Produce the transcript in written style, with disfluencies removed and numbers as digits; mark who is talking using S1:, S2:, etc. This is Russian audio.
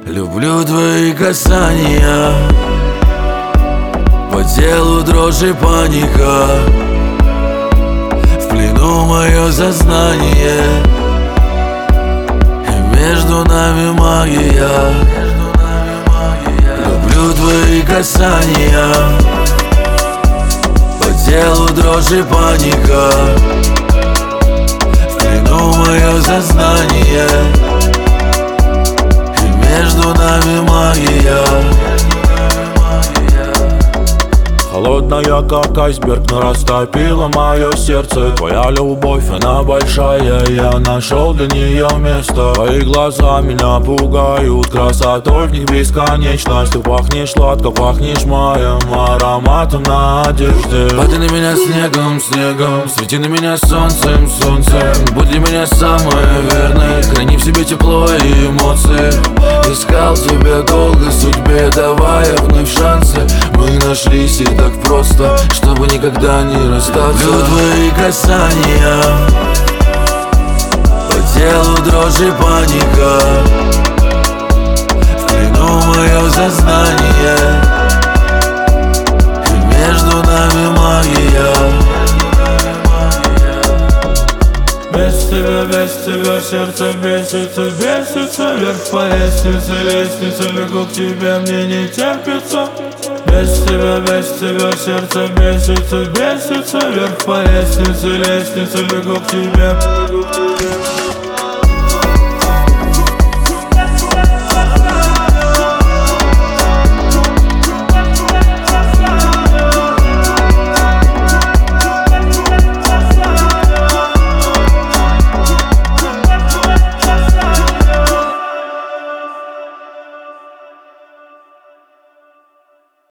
S1: Люблю твои касания, по телу дрожь и паника, в плену мое сознание, и между нами магия. Люблю твои касания, по телу дрожь и паника, в плену мое сознание, между нами магия.
S2: Холодная, как айсберг, но растопила мое сердце. Твоя любовь, она большая, я нашел для нее место. Твои глаза меня пугают, красотой в них бесконечность. Ты пахнешь сладко, пахнешь маем, ароматом на одежде.
S1: Падай на меня снегом, снегом, свети на меня солнцем, солнцем. Будь для меня самое верное, храни в себе тепло и эмоции. Искал тебя долго судьбе, давая вновь шансы. Мы нашлись и так просто, чтобы никогда не расстаться. Люблю твои касания, по телу дрожь и паника, в плену мое сознание, и между нами магия.
S3: Без тебя сердце бесится, бесится. Вверх по лестнице, лестнице, бегу к тебе, мне не терпится. Без тебя сердце бесится, бесится. Вверх по лестнице, лестнице, бегу к тебе.